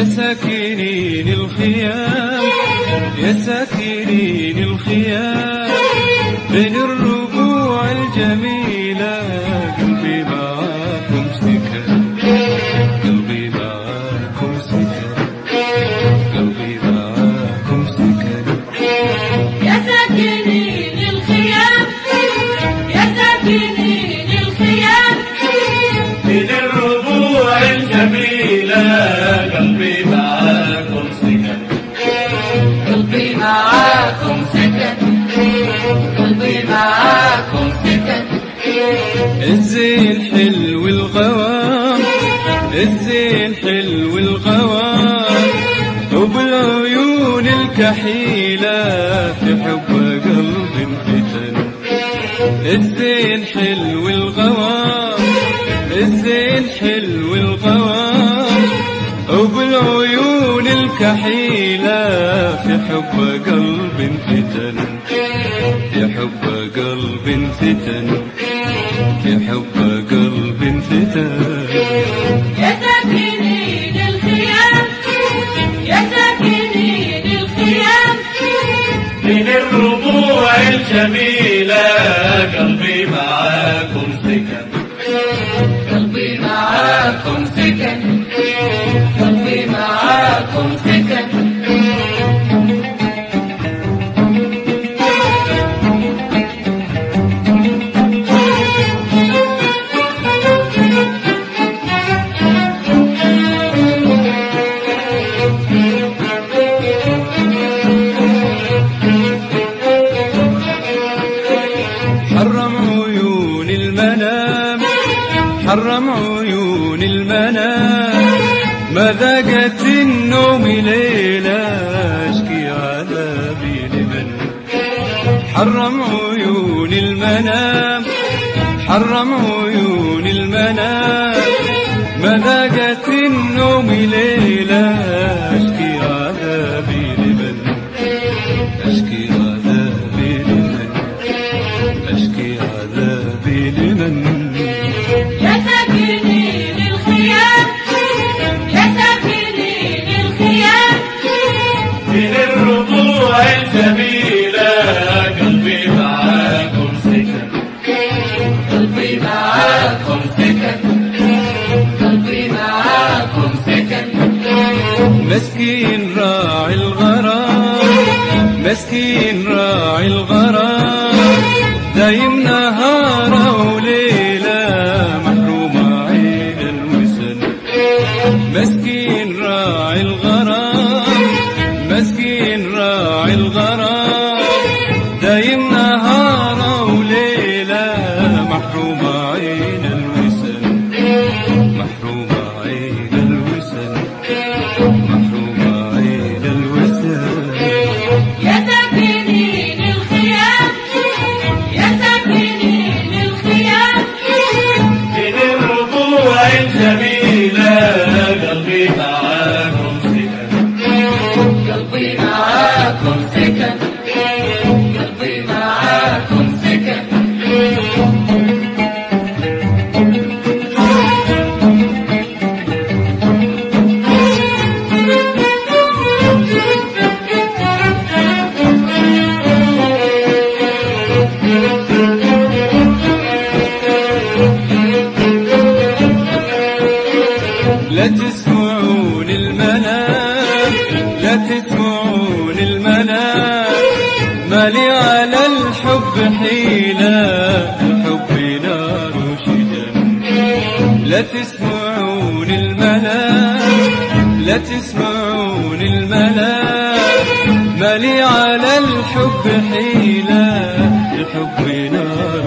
ساكنين الخيام يا ساكنين الخيام بين الربوع الجميلة قلبي معاكم سكن قلبي معاكم سكن قلبي معاكم سكن يا ساكنين الخيام يا ساكنين الخيام بين الربوع الجميلة قلبي معاكم سكن قلبي معاكم سكن قلبي معاكم سكن الزين حلو الغوام الزين حلو الغوام وبالعيون الكحيلة في حب قلب انفتن الزين حلو الغوام الزين حلو الغوام وبالعيون الكحيلة في حب قلب انفتن في حب قلب انفتن في حب قلب انفتن يا ساكنين الخيام يا ساكنين الخيام من الربوع الجميلة قلبي معاكم سكن قلبي معاكم سكن قلبي معاكم سكن حرم عيون المنام حرم عيون المنام ما ذاقت النوم ليلة اشكي عذابي لمن حرم عيون المنام حرم عيون المنام ما ذاقت النوم ليلة اشكي عذابي لمن اشكي عذابي لمن اشكي عذابي لمن يا ساكنين الخيام يا ساكنين الخيام من الربوع الجميلة قلبي معاكم سكن قلبي معاكم سكن قلبي معاكم سكن مسكين راعي الغرام مسكين راعي الغرام دايم نهار وليلة محروم عين الوسن مسكين راعي الغرام مسكين راعي الغرام دايم نهار وليلة محروم عين الوسن محروم عين الوسن محروم عين الوسن يا ساكنين الخيام يا ساكنين الخيام من الربوع الجميلة قلبي معاكم سكن قلبي معاكم سكن قلبي معاكم سكن لا تسمعون المنام لا تسمعون المنام مالي على الحب حيلة الحب نار وشجن لا تسمعون المنام لا تسمعون المنام مالي على الحب حيلة الحب نار